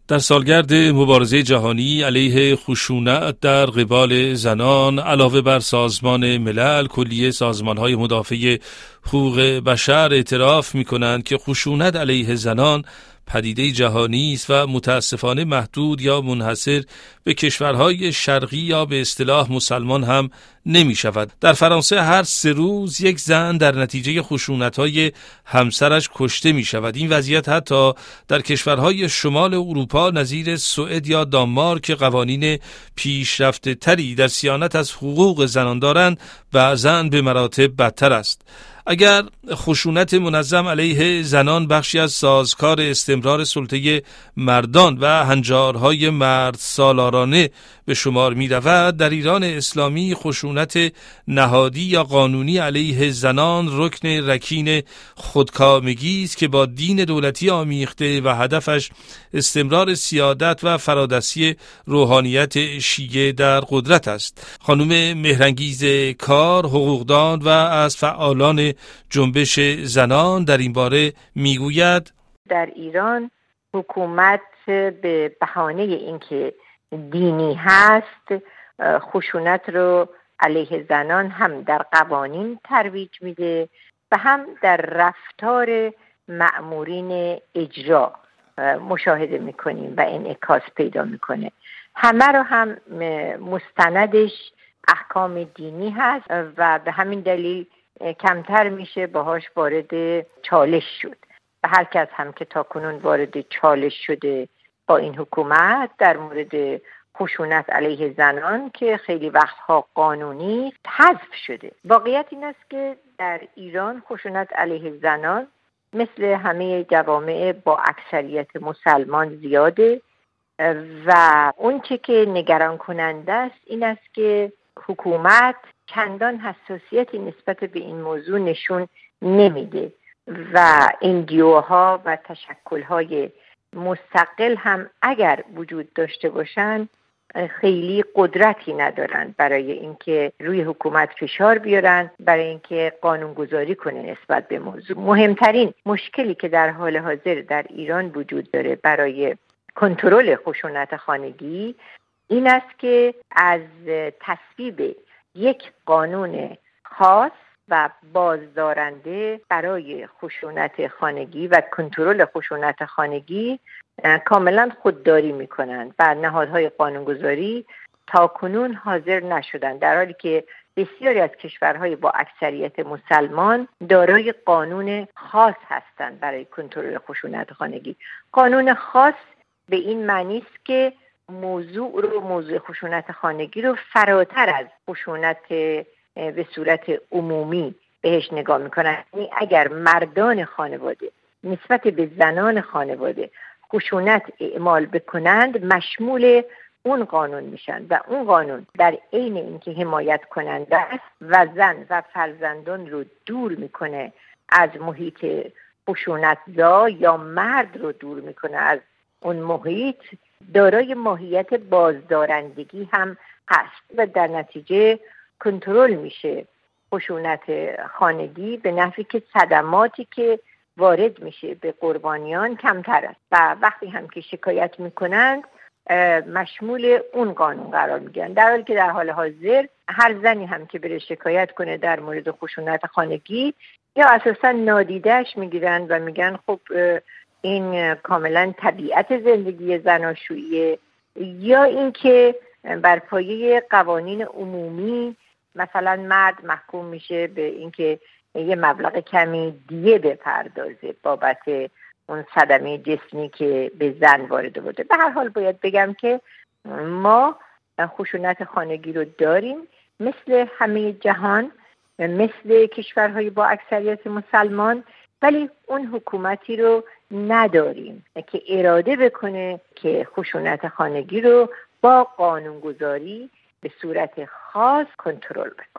در سالگرد مبارزه جهانی علیه خشونت در قبال زنان، علاوه بر سازمان ملل، کلیه سازمان‌های مدافع حقوق بشر اعتراف می‌کنند که خشونت علیه زنان پدیده جهانی است و متاسفانه محدود یا منحصر به کشورهای شرقی یا به اصطلاح مسلمان هم نمی شود. در فرانسه هر 3 روز یک زن در نتیجه خشونت‌های همسرش کشته می شود. این وضعیت حتی در کشورهای شمال اروپا نظیر سوئد یا دانمارک که قوانین پیشرفته تری در صیانت از حقوق زنان دارند بعضاً به مراتب بدتر است. اگر خشونت منظم علیه زنان بخشی از سازکار استمرار سلطه مردان و هنجارهای مرد سالارانه به شمار می رود، در ایران اسلامی خشونت نهادی یا قانونی علیه زنان رکن رکین خودکامگی است که با دین دولتی آمیخته و هدفش استمرار سیادت و فرادستی روحانیت شیعه در قدرت است. خانم مهرانگیز کار، حقوقدان و از فعالان جنبش زنان در این باره میگوید: در ایران حکومت به بهانه اینکه دینی هست خشونت رو علیه زنان هم در قوانین ترویج میده و هم در رفتار مأمورین اجرا مشاهده میکنیم و انعکاس پیدا میکنه. همه رو هم مستندش احکام دینی هست و به همین دلیل کمتر میشه باهاش وارد چالش شد و هر کس هم که تاکنون وارد چالش شده با این حکومت در مورد خشونت علیه زنان که خیلی وقتها قانونی حذف شده. واقعیت این است که در ایران خشونت علیه زنان مثل همه جوامع با اکثریت مسلمان زیاده و اون چه که نگران کننده است این است که حکومت چندان حساسیتی نسبت به این موضوع نشون نمیده و NGOها و تشکل‌های مستقل هم اگر وجود داشته باشن خیلی قدرتی ندارن برای اینکه روی حکومت فشار بیارن، برای اینکه قانونگذاری کنه نسبت به موضوع. مهمترین مشکلی که در حال حاضر در ایران وجود داره برای کنترل خشونت خانگی این است که از تصویب یک قانون خاص و بازدارنده برای خشونت خانگی و کنترل خشونت خانگی کاملا خودداری میکنند و نهادهای قانونگذاری تاکنون حاضر نشدند، در حالی که بسیاری از کشورهای با اکثریت مسلمان دارای قانون خاص هستند برای کنترل خشونت خانگی. قانون خاص به این معنی است که موضوع خشونت خانگی رو فراتر از خشونت به صورت عمومی بهش نگاه میکنن. یعنی اگر مردان خانواده نسبت به زنان خانواده خشونت اعمال بکنند مشمول اون قانون میشن و اون قانون در عین اینکه حمایت کننده است و زن و فرزندان رو دور میکنه از محیط خشونتزا یا مرد رو دور میکنه از اون محیط، دارای ماهیت بازدارندگی هم هست و در نتیجه کنترل میشه خشونت خانگی به نحوی که صدماتی که وارد میشه به قربانیان کمتر است و وقتی هم که شکایت میکنند مشمول اون قانون قرار میگیرن، در حالی که در حال حاضر هر زنی هم که بره شکایت کنه در مورد خشونت خانگی یا اساسا نادیدهش میگیرن و میگن خب این کاملا طبیعت زندگی زناشویی، یا اینکه بر پایه قوانین عمومی مثلا مرد محکوم میشه به اینکه یه مبلغ کمی دیه بپردازه بابت اون صدمه جسمی که به زن وارد بوده. به هر حال باید بگم که ما خشونت خانگی رو داریم مثل همه جهان، مثل کشورهای با اکثریت مسلمان، ولی اون حکومتی رو نداریم که اراده بکنه که خشونت خانگی رو با قانونگذاری به صورت خاص کنترل بکنه.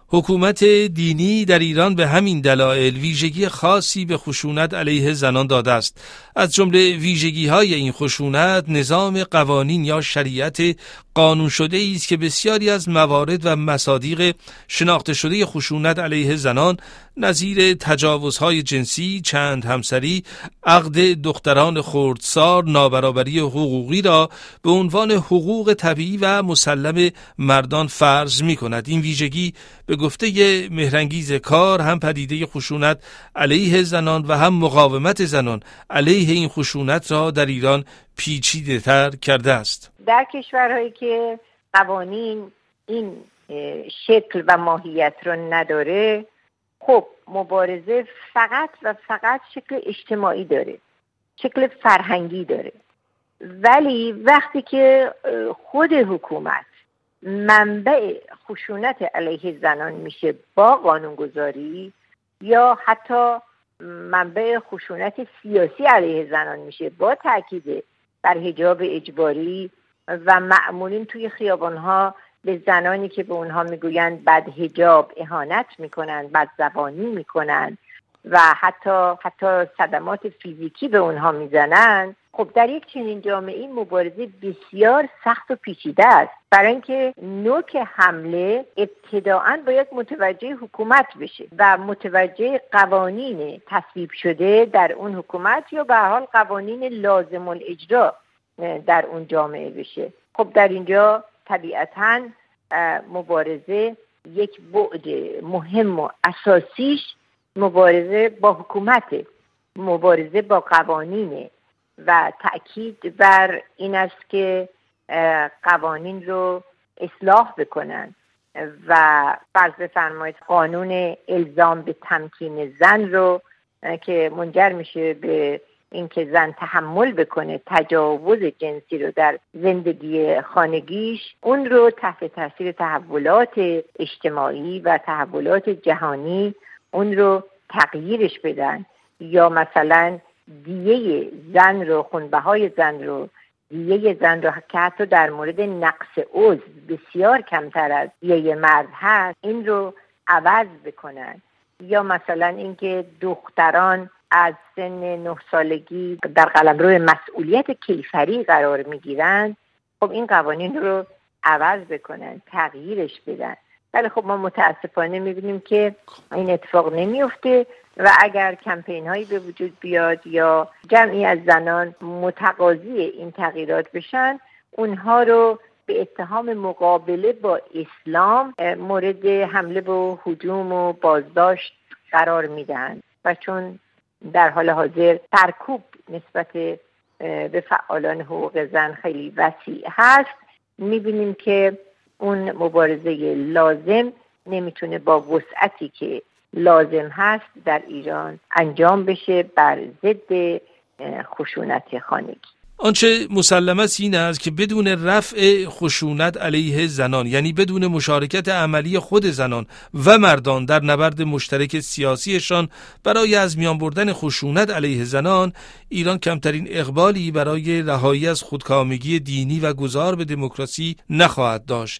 حکومت دینی در ایران به همین دلایل ویژگی خاصی به خشونت علیه زنان داده است. از جمله ویژگی‌های این خشونت نظام قوانین یا شریعت قانون شده است که بسیاری از موارد و مصادیق شناخته شده خشونت علیه زنان نظیر تجاوزهای جنسی، چند همسری، عقد دختران خردسال، نابرابری حقوقی را به عنوان حقوق طبیعی و مسلم مردان فرض می‌کند. این ویژگی به گفته مهرانگیز کار هم پدیده خشونت علیه زنان و هم مقاومت زنان علیه این خشونت را در ایران پیچیده تر کرده است. در کشورهایی که قوانین این شکل و ماهیت را نداره، خب مبارزه فقط و فقط شکل اجتماعی داره، شکل فرهنگی داره. ولی وقتی که خود حکومت منبع خشونت علیه زنان میشه با قانونگذاری، یا حتی منبع خشونت سیاسی علیه زنان میشه با تاکید بر حجاب اجباری و مأمورین توی خیابانها به زنانی که به اونها میگویند بد حجاب اهانت میکنن، بد زبانی میکنن و حتی صدمات فیزیکی به اونها میزنن، خب در یک چنین جامعه این مبارزه بسیار سخت و پیچیده است، برای اینکه نوک حمله ابتداعاً باید متوجه حکومت بشه و متوجه قوانین تصویب شده در اون حکومت یا به هر حال قوانین لازم الاجرا در اون جامعه بشه. خب در اینجا طبیعتاً مبارزه یک بعد مهم و اساسیش مبارزه با حکومت، مبارزه با قوانین و تأکید بر این است که قوانین رو اصلاح بکنن و فرض بفرمایید قانون الزام به تمکین زن رو که منجر میشه به اینکه زن تحمل بکنه تجاوز جنسی رو در زندگی خانگیش، اون رو تحت تاثیر تحولات اجتماعی و تحولات جهانی اون رو تغییرش بدن، یا مثلا دیه زن رو، خونبهای زن رو، دیه زن رو که حتی در مورد نقص عضو بسیار کمتر از دیه مرد هست این رو عوض بکنن، یا مثلا اینکه دختران از سن 9 سالگی در قلمرو مسئولیت کیفری قرار میگیرن، خب این قوانین رو عوض بکنن، تغییرش بدن. ولی خب ما متاسفانه میبینیم که این اتفاق نمیفته و اگر کمپین هایی به وجود بیاد یا جمعی از زنان متقاضی این تغییرات بشن، اونها رو به اتهام مقابله با اسلام مورد حمله و هجوم و بازداشت قرار میدن و چون در حال حاضر سرکوب نسبت به فعالان حقوق زن خیلی وسیع هست، میبینیم که اون مبارزه لازم نمیتونه با وسعتی که لازم هست در ایران انجام بشه بر ضد خشونت خانگی. آنچه مسلم است این است که بدون رفع خشونت علیه زنان، یعنی بدون مشارکت عملی خود زنان و مردان در نبرد مشترک سیاسیشان برای از میان بردن خشونت علیه زنان، ایران کمترین اقبالی برای رهایی از خودکامگی دینی و گذار به دموکراسی نخواهد داشت.